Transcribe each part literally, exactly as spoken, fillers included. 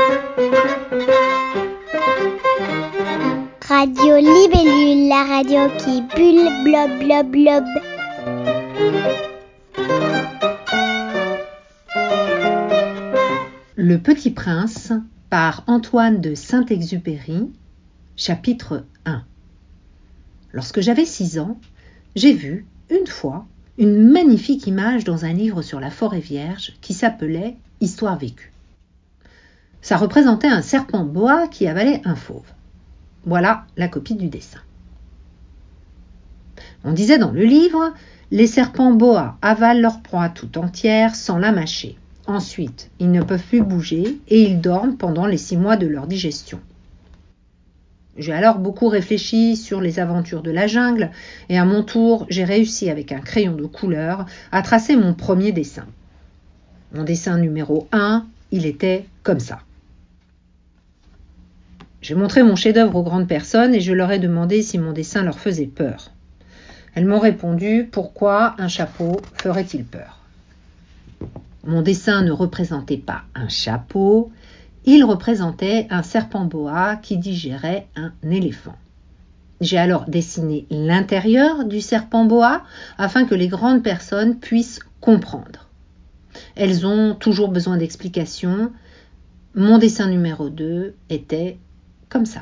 Radio Libellule, la radio qui bulle, blob, blob, blob. Le Petit Prince par Antoine de Saint-Exupéry, chapitre un. Lorsque j'avais six ans, j'ai vu, une fois, une magnifique image dans un livre sur la forêt vierge qui s'appelait « Histoire vécue ». Ça représentait un serpent boa qui avalait un fauve. Voilà la copie du dessin. On disait dans le livre, les serpents boa avalent leur proie tout entière sans la mâcher. Ensuite, ils ne peuvent plus bouger et ils dorment pendant les six mois de leur digestion. J'ai alors beaucoup réfléchi sur les aventures de la jungle et à mon tour, j'ai réussi avec un crayon de couleur à tracer mon premier dessin. Mon dessin numéro un, il était comme ça. J'ai montré mon chef-d'œuvre aux grandes personnes et je leur ai demandé si mon dessin leur faisait peur. Elles m'ont répondu « Pourquoi un chapeau ferait-il peur ?» Mon dessin ne représentait pas un chapeau, il représentait un serpent boa qui digérait un éléphant. J'ai alors dessiné l'intérieur du serpent boa afin que les grandes personnes puissent comprendre. Elles ont toujours besoin d'explications. Mon dessin numéro deux était comme ça.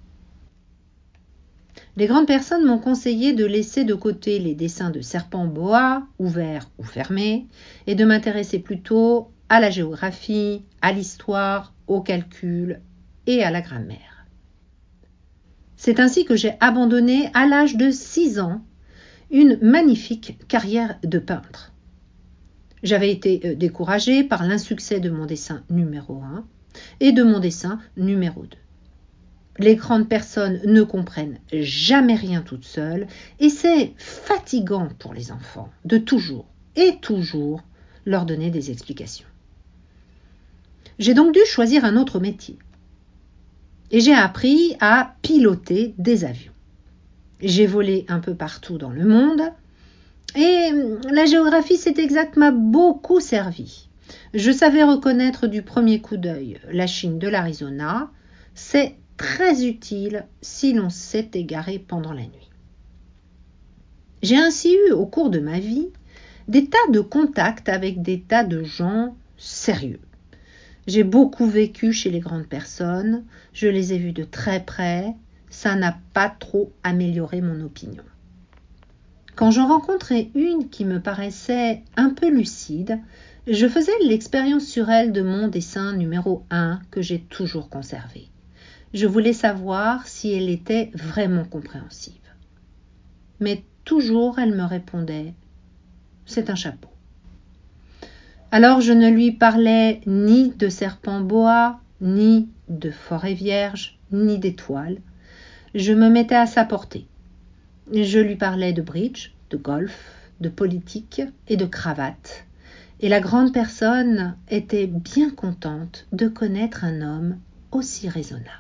Les grandes personnes m'ont conseillé de laisser de côté les dessins de serpents boa, ouverts ou fermés, et de m'intéresser plutôt à la géographie, à l'histoire, au calcul et à la grammaire. C'est ainsi que j'ai abandonné à l'âge de six ans une magnifique carrière de peintre. J'avais été découragée par l'insuccès de mon dessin numéro un et de mon dessin numéro deux. Les grandes personnes ne comprennent jamais rien toutes seules et c'est fatigant pour les enfants de toujours et toujours leur donner des explications. J'ai donc dû choisir un autre métier et j'ai appris à piloter des avions. J'ai volé un peu partout dans le monde et la géographie, cet exact m'a beaucoup servi. Je savais reconnaître du premier coup d'œil la Chine de l'Arizona. C'est très utile si l'on s'est égaré pendant la nuit. J'ai ainsi eu au cours de ma vie des tas de contacts avec des tas de gens sérieux. J'ai beaucoup vécu chez les grandes personnes, je les ai vus de très près, ça n'a pas trop amélioré mon opinion. Quand j'en rencontrais une qui me paraissait un peu lucide, je faisais l'expérience sur elle de mon dessin numéro un que j'ai toujours conservé. Je voulais savoir si elle était vraiment compréhensive. Mais toujours elle me répondait « c'est un chapeau ». Alors je ne lui parlais ni de serpent boa, ni de forêt vierge, ni d'étoiles. Je me mettais à sa portée. Je lui parlais de bridge, de golf, de politique et de cravate. Et la grande personne était bien contente de connaître un homme aussi raisonnable.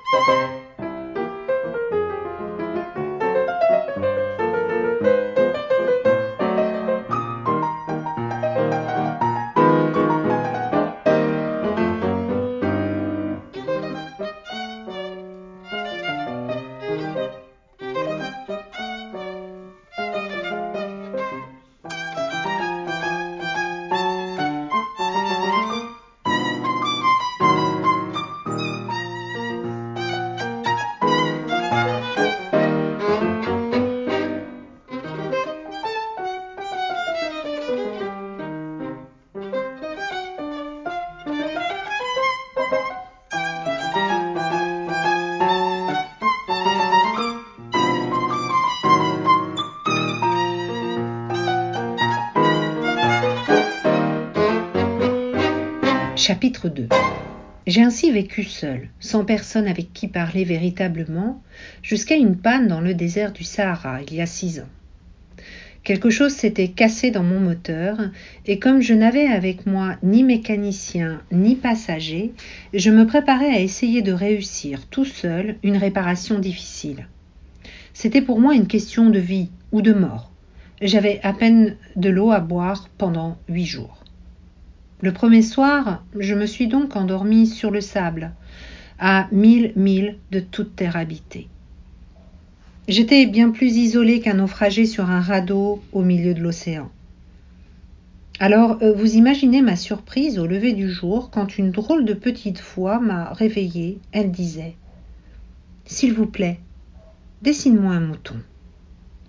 Chapitre deux. J'ai ainsi vécu seul, sans personne avec qui parler véritablement, jusqu'à une panne dans le désert du Sahara, il y a six ans. Quelque chose s'était cassé dans mon moteur, et comme je n'avais avec moi ni mécanicien ni passager, je me préparais à essayer de réussir tout seul une réparation difficile. C'était pour moi une question de vie ou de mort. J'avais à peine de l'eau à boire pendant huit jours. Le premier soir, je me suis donc endormie sur le sable, à mille milles de toute terre habitée. J'étais bien plus isolée qu'un naufragé sur un radeau au milieu de l'océan. Alors, vous imaginez ma surprise au lever du jour quand une drôle de petite voix m'a réveillée. Elle disait « S'il vous plaît, dessine-moi un mouton. »« Hein ?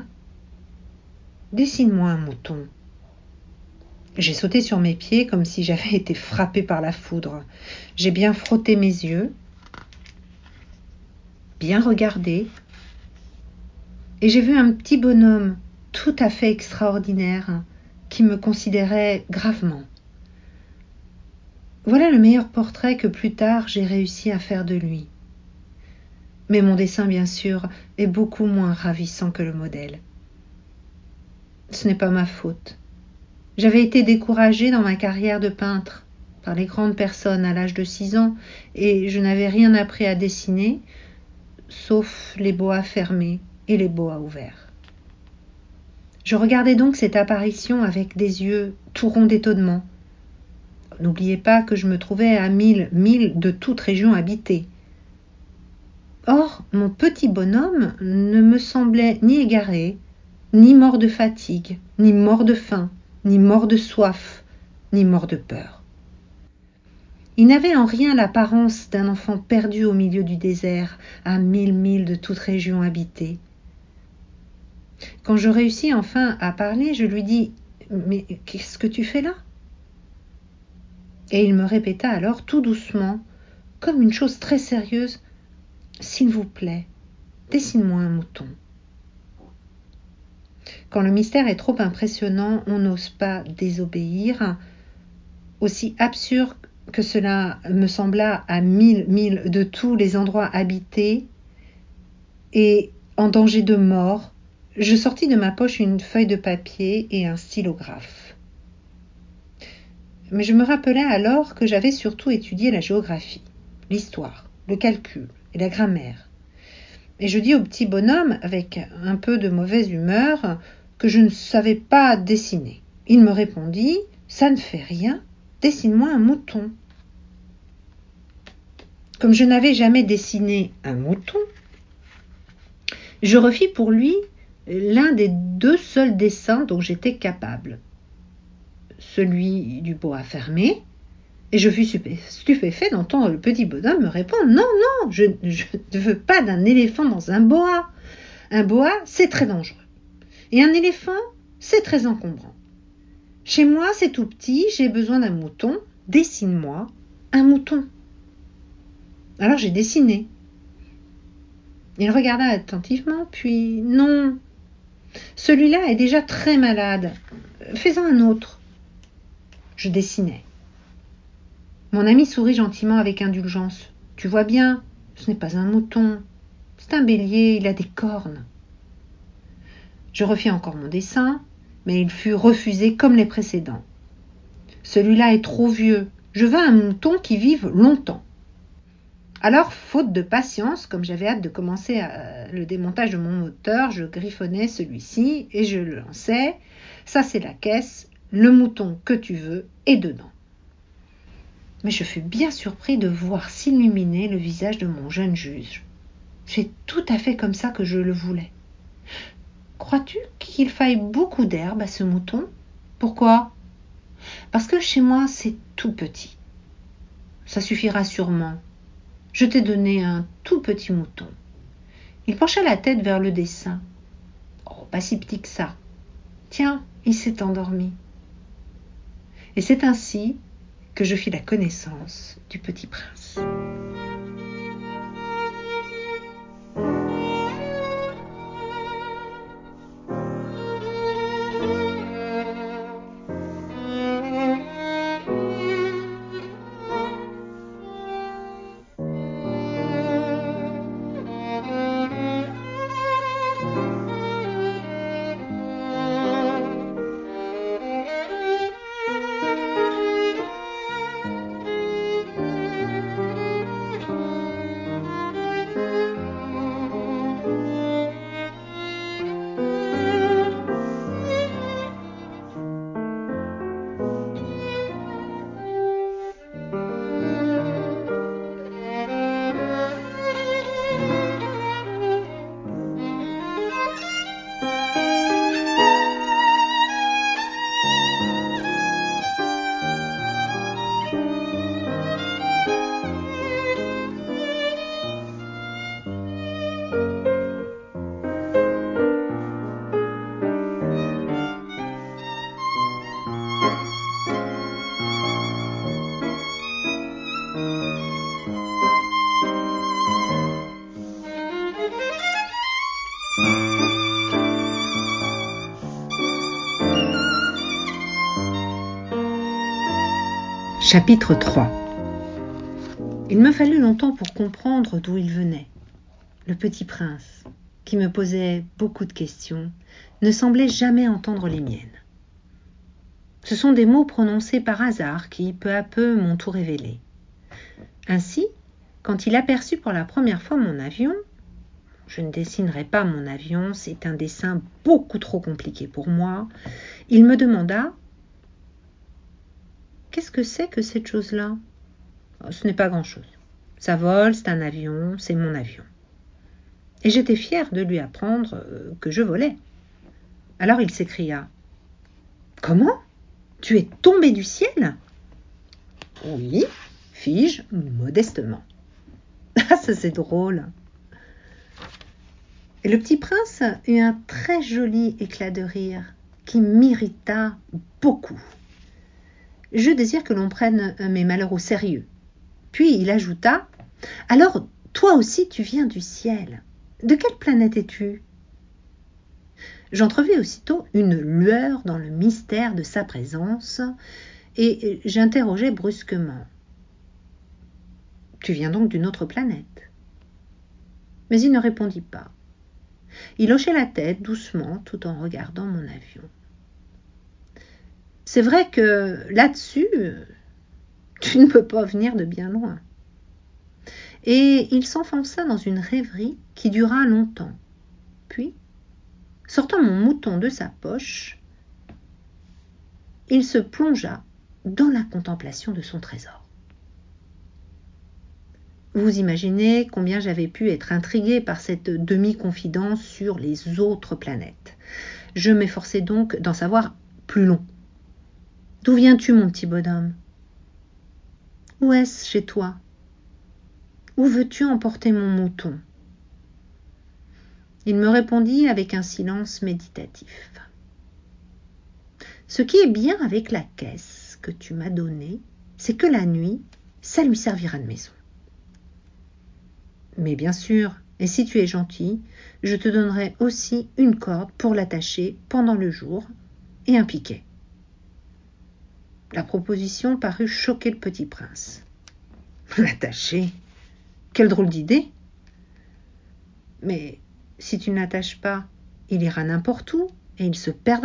Dessine-moi un mouton. » J'ai sauté sur mes pieds comme si j'avais été frappée par la foudre. J'ai bien frotté mes yeux, bien regardé, et j'ai vu un petit bonhomme tout à fait extraordinaire qui me considérait gravement. Voilà le meilleur portrait que plus tard j'ai réussi à faire de lui. Mais mon dessin, bien sûr, est beaucoup moins ravissant que le modèle. Ce n'est pas ma faute. J'avais été découragée dans ma carrière de peintre par les grandes personnes à l'âge de six ans et je n'avais rien appris à dessiner, sauf les boas fermés et les boas ouverts. Je regardais donc cette apparition avec des yeux tout ronds d'étonnement. N'oubliez pas que je me trouvais à mille milles de toute région habitée. Or, mon petit bonhomme ne me semblait ni égaré, ni mort de fatigue, ni mort de faim, ni mort de soif, ni mort de peur. Il n'avait en rien l'apparence d'un enfant perdu au milieu du désert, à mille milles de toute région habitée. Quand je réussis enfin à parler, je lui dis « Mais qu'est-ce que tu fais là ?» Et il me répéta alors tout doucement, comme une chose très sérieuse, « S'il vous plaît, dessine-moi un mouton. » Quand le mystère est trop impressionnant, on n'ose pas désobéir. Aussi absurde que cela me sembla à mille milles de tous les endroits habités et en danger de mort, je sortis de ma poche une feuille de papier et un stylographe. Mais je me rappelais alors que j'avais surtout étudié la géographie, l'histoire, le calcul et la grammaire. Et je dis au petit bonhomme, avec un peu de mauvaise humeur, que je ne savais pas dessiner. Il me répondit « Ça ne fait rien, dessine-moi un mouton. » Comme je n'avais jamais dessiné un mouton, je refis pour lui l'un des deux seuls dessins dont j'étais capable. Celui du boa fermé, et je fus stupéfait d'entendre le petit bonhomme me répondre « Non, non, je, je ne veux pas d'un éléphant dans un boa. Un boa, c'est très dangereux. Et un éléphant, c'est très encombrant. Chez moi, c'est tout petit, j'ai besoin d'un mouton. Dessine-moi un mouton. » Alors j'ai dessiné. Il regarda attentivement, puis « Non, celui-là est déjà très malade. Fais-en un autre. » Je dessinais. Mon ami sourit gentiment avec indulgence. « Tu vois bien, ce n'est pas un mouton. C'est un bélier, il a des cornes. » Je refis encore mon dessin, mais il fut refusé comme les précédents. « Celui-là est trop vieux. Je veux un mouton qui vive longtemps. » Alors, faute de patience, comme j'avais hâte de commencer à, le démontage de mon moteur, je griffonnais celui-ci et je le lançais. Ça, c'est la caisse. Le mouton que tu veux est dedans. Mais je fus bien surpris de voir s'illuminer le visage de mon jeune juge. C'est tout à fait comme ça que je le voulais. Crois-tu qu'il faille beaucoup d'herbe à ce mouton ? Pourquoi ? Parce que chez moi, c'est tout petit. Ça suffira sûrement. Je t'ai donné un tout petit mouton. Il pencha la tête vers le dessin. Oh, pas si petit que ça. Tiens, il s'est endormi. Et c'est ainsi que je fis la connaissance du petit prince. Chapitre trois. Il me fallut longtemps pour comprendre d'où il venait. Le petit prince, qui me posait beaucoup de questions, ne semblait jamais entendre les miennes. Ce sont des mots prononcés par hasard qui, peu à peu, m'ont tout révélé. Ainsi, quand il aperçut pour la première fois mon avion, je ne dessinerai pas mon avion, c'est un dessin beaucoup trop compliqué pour moi, il me demanda « Qu'est-ce que c'est que cette chose-là » ? Ce n'est pas grand-chose. Ça vole, c'est un avion, c'est mon avion. Et j'étais fière de lui apprendre que je volais. Alors il s'écria « Comment ? Tu es tombé du ciel ?» ?»« Oui, fis-je modestement. »« Ah, ça c'est drôle !» Et le petit prince eut un très joli éclat de rire qui m'irrita beaucoup. Je désire que l'on prenne mes malheurs au sérieux. Puis il ajouta « Alors, toi aussi tu viens du ciel. De quelle planète es-tu » J'entrevis aussitôt une lueur dans le mystère de sa présence et j'interrogeai brusquement « Tu viens donc d'une autre planète ?» Mais il ne répondit pas. Il hochait la tête doucement tout en regardant mon avion. C'est vrai que là-dessus, tu ne peux pas venir de bien loin. Et il s'enfonça dans une rêverie qui dura longtemps. Puis, sortant mon mouton de sa poche, il se plongea dans la contemplation de son trésor. Vous imaginez combien j'avais pu être intriguée par cette demi-confidence sur les autres planètes. Je m'efforçai donc d'en savoir plus long. « D'où viens-tu, mon petit bonhomme ? Où est-ce chez toi ? Où veux-tu emporter mon mouton ?» Il me répondit avec un silence méditatif. « Ce qui est bien avec la caisse que tu m'as donnée, c'est que la nuit, ça lui servira de maison. Mais bien sûr, et si tu es gentil, je te donnerai aussi une corde pour l'attacher pendant le jour et un piquet. » La proposition parut choquer le petit prince. « L'attacher ? Quelle drôle d'idée ! Mais si tu ne l'attaches pas, il ira n'importe où et il se perdra. »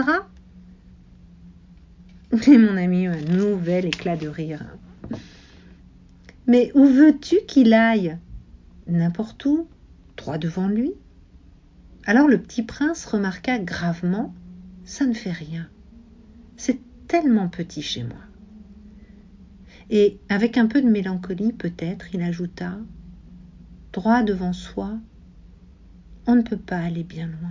Et mon ami eut un nouvel éclat de rire. Mais où veux-tu qu'il aille ? N'importe où, droit devant lui. Alors le petit prince remarqua gravement, ça ne fait rien. C'est tellement petit chez moi. Et avec un peu de mélancolie peut-être, il ajouta, droit devant soi, on ne peut pas aller bien loin.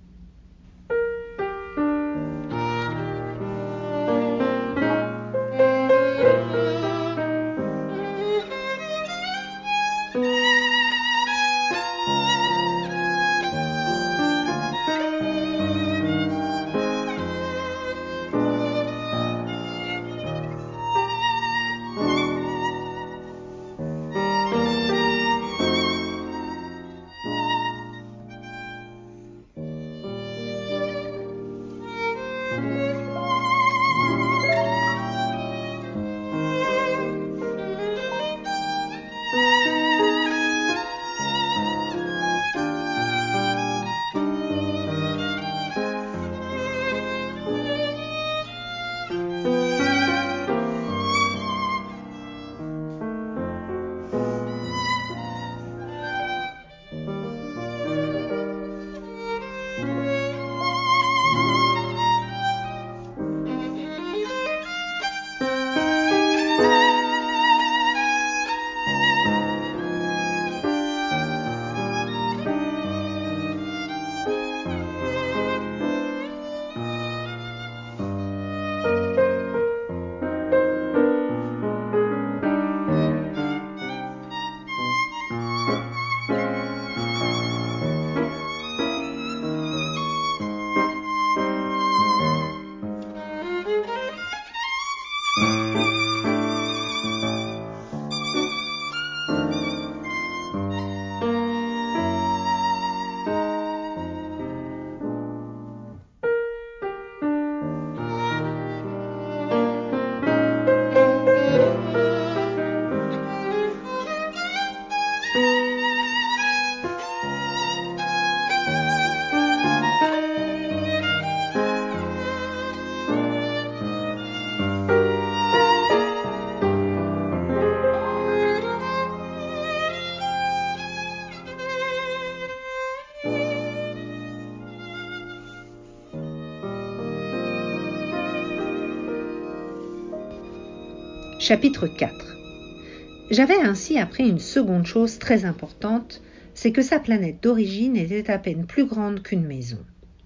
Chapitre quatre. J'avais ainsi appris une seconde chose très importante, c'est que sa planète d'origine était à peine plus grande qu'une maison.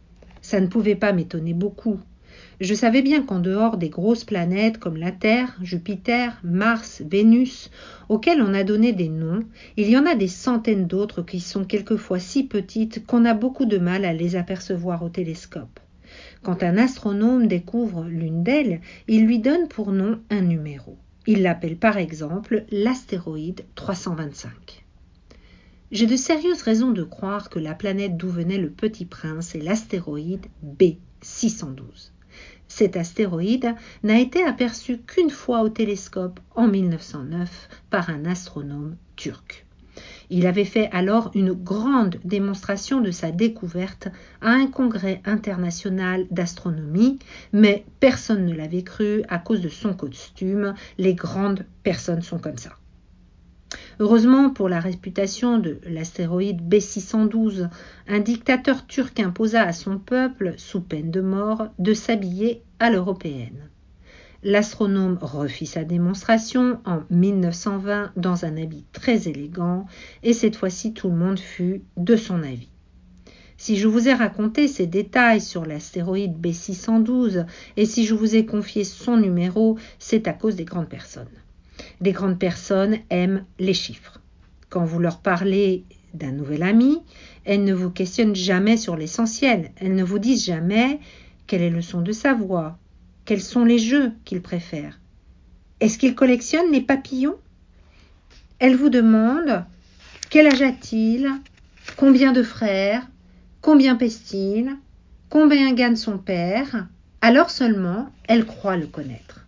Ça ne pouvait pas m'étonner beaucoup. Je savais bien qu'en dehors des grosses planètes comme la Terre, Jupiter, Mars, Vénus, auxquelles on a donné des noms, il y en a des centaines d'autres qui sont quelquefois si petites qu'on a beaucoup de mal à les apercevoir au télescope. Quand un astronome découvre l'une d'elles, il lui donne pour nom un numéro. Il l'appelle par exemple l'astéroïde trois cent vingt-cinq. J'ai de sérieuses raisons de croire que la planète d'où venait le petit prince est l'astéroïde B six cent douze. Cet astéroïde n'a été aperçu qu'une fois au télescope en mille neuf cent neuf par un astronome turc. Il avait fait alors une grande démonstration de sa découverte à un congrès international d'astronomie, mais personne ne l'avait cru à cause de son costume. Les grandes personnes sont comme ça. Heureusement pour la réputation de l'astéroïde B six cent douze, un dictateur turc imposa à son peuple, sous peine de mort, de s'habiller à l'européenne. L'astronome refit sa démonstration en mille neuf cent vingt dans un habit très élégant et cette fois-ci tout le monde fut de son avis. Si je vous ai raconté ces détails sur l'astéroïde B six cent douze et si je vous ai confié son numéro, c'est à cause des grandes personnes. Les grandes personnes aiment les chiffres. Quand vous leur parlez d'un nouvel ami, elles ne vous questionnent jamais sur l'essentiel. Elles ne vous disent jamais quel est le son de sa voix. Quels sont les jeux qu'il préfère? Est-ce qu'il collectionne les papillons? Elle vous demande quel âge a-t-il? Combien de frères? Combien pèse-t-il? Combien gagne son père? Alors seulement, elle croit le connaître.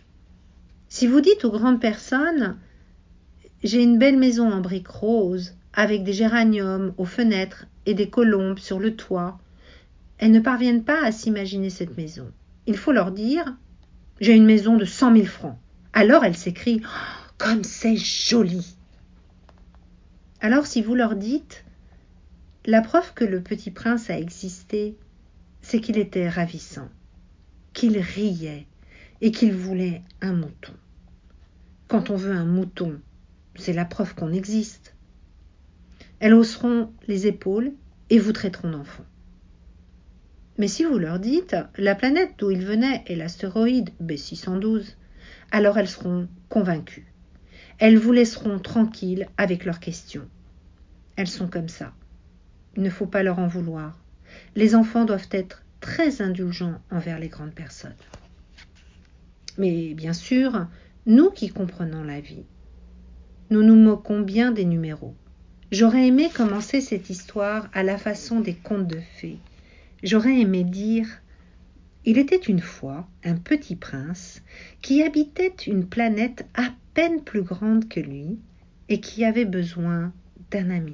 Si vous dites aux grandes personnes « J'ai une belle maison en briques roses avec des géraniums aux fenêtres et des colombes sur le toit », elles ne parviennent pas à s'imaginer cette maison. Il faut leur dire « J'ai une maison de cent mille francs ». Alors elles s'écrient oh, comme c'est joli !» Alors si vous leur dites « La preuve que le petit prince a existé, c'est qu'il était ravissant, qu'il riait et qu'il voulait un mouton. Quand on veut un mouton, c'est la preuve qu'on existe. » Elles hausseront les épaules et vous traiteront d'enfant. Mais si vous leur dites « La planète d'où il venait est l'astéroïde B six cent douze », alors elles seront convaincues. Elles vous laisseront tranquille avec leurs questions. Elles sont comme ça. Il ne faut pas leur en vouloir. Les enfants doivent être très indulgents envers les grandes personnes. Mais bien sûr, nous qui comprenons la vie, nous nous moquons bien des numéros. J'aurais aimé commencer cette histoire à la façon des contes de fées. J'aurais aimé dire « Il était une fois un petit prince qui habitait une planète à peine plus grande que lui et qui avait besoin d'un ami. »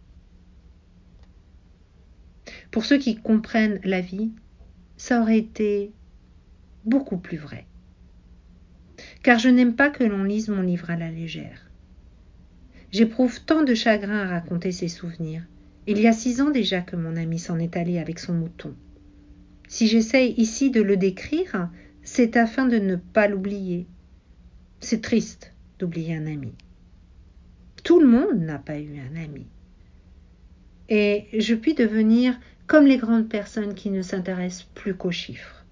Pour ceux qui comprennent la vie, ça aurait été beaucoup plus vrai. Car je n'aime pas que l'on lise mon livre à la légère. J'éprouve tant de chagrin à raconter ces souvenirs. Il y a six ans déjà que mon ami s'en est allé avec son mouton. Si j'essaye ici de le décrire, c'est afin de ne pas l'oublier. C'est triste d'oublier un ami. Tout le monde n'a pas eu un ami. Et je puis devenir comme les grandes personnes qui ne s'intéressent plus qu'aux chiffres.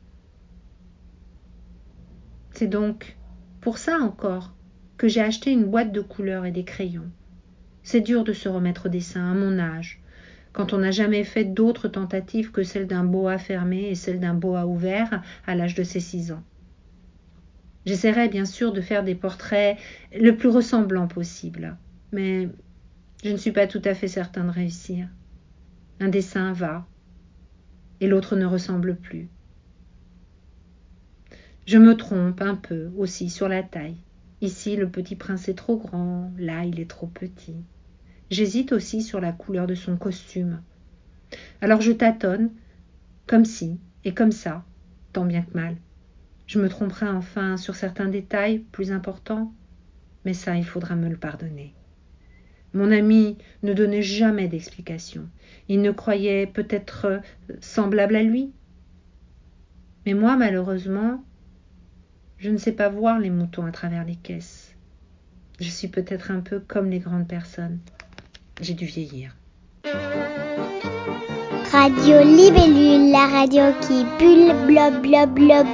C'est donc pour ça encore que j'ai acheté une boîte de couleurs et des crayons. C'est dur de se remettre au dessin à mon âge, quand on n'a jamais fait d'autres tentatives que celle d'un boa fermé et celle d'un boa ouvert à l'âge de ses six ans. J'essaierai bien sûr de faire des portraits le plus ressemblants possible, mais je ne suis pas tout à fait certain de réussir. Un dessin va, et l'autre ne ressemble plus. Je me trompe un peu aussi sur la taille. Ici, le petit prince est trop grand, là, il est trop petit. J'hésite aussi sur la couleur de son costume. Alors je tâtonne, comme ci et comme ça, tant bien que mal. Je me tromperai enfin sur certains détails plus importants, mais ça, il faudra me le pardonner. Mon ami ne donnait jamais d'explication. Il ne croyait peut-être semblable à lui. Mais moi, malheureusement, je ne sais pas voir les moutons à travers les caisses. Je suis peut-être un peu comme les grandes personnes. J'ai dû vieillir. Radio Libellule, la radio qui bulle, blob, blob, blob.